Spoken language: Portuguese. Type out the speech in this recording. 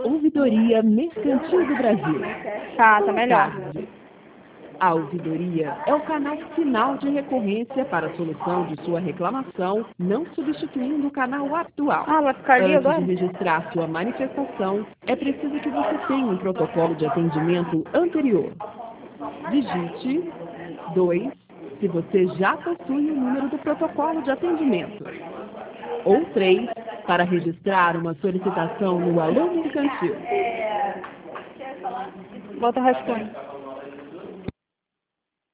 Ouvidoria Mercantil do Brasil. Tá melhor. A ouvidoria é o canal final de recorrência para a solução de sua reclamação, não substituindo o canal habitual. Vai ficar ali Antes agora? de registrar sua manifestação, é preciso que você tenha um protocolo de atendimento anterior. Digite 2 se você já possui o número do protocolo de atendimento. Ou 3 para registrar uma solicitação no Alô Mercantil. Volta rascunho.